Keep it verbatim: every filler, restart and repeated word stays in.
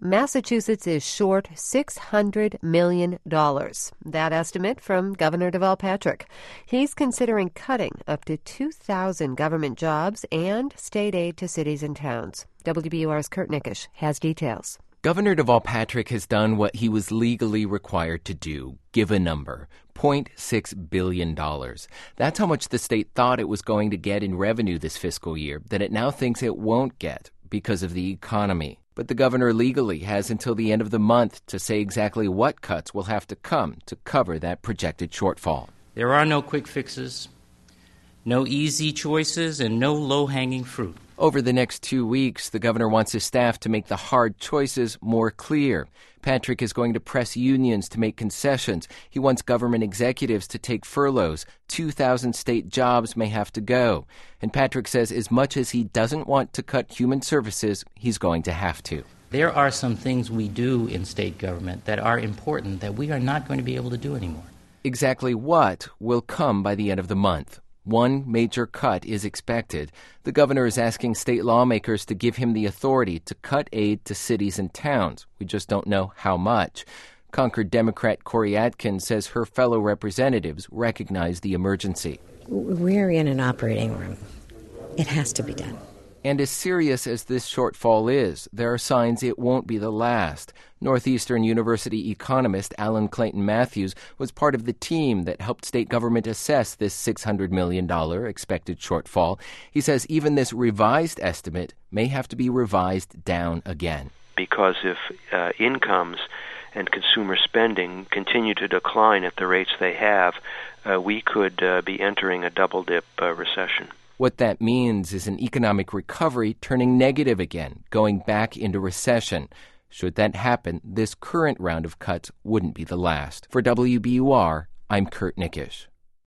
Massachusetts is short six hundred million dollars. That estimate from Governor Deval Patrick. He's considering cutting up to two thousand government jobs and state aid to cities and towns. W B U R's Kurt Nickisch has details. Governor Deval Patrick has done what he was legally required to do, give a number, zero point six billion dollars. That's how much the state thought it was going to get in revenue this fiscal year that it now thinks it won't get because of the economy. But the governor legally has until the end of the month to say exactly what cuts will have to come to cover that projected shortfall. There are no quick fixes, no easy choices, and no low-hanging fruit. Over the next two weeks, the governor wants his staff to make the hard choices more clear. Patrick is going to press unions to make concessions. He wants government executives to take furloughs. two thousand state jobs may have to go. And Patrick says as much as he doesn't want to cut human services, he's going to have to. There are some things we do in state government that are important that we are not going to be able to do anymore. Exactly what will come by the end of the month. One major cut is expected. The governor is asking state lawmakers to give him the authority to cut aid to cities and towns. We just don't know how much. Concord Democrat Cori Atkins says her fellow representatives recognize the emergency. We're in an operating room. It has to be done. And as serious as this shortfall is, there are signs it won't be the last. Northeastern University economist Alan Clayton Matthews was part of the team that helped state government assess this six hundred million dollars expected shortfall. He says even this revised estimate may have to be revised down again. Because if uh, incomes and consumer spending continue to decline at the rates they have, uh, we could uh, be entering a double-dip uh, recession. What that means is an economic recovery turning negative again, going back into recession. Should that happen, this current round of cuts wouldn't be the last. For W B U R, I'm Kurt Nickisch.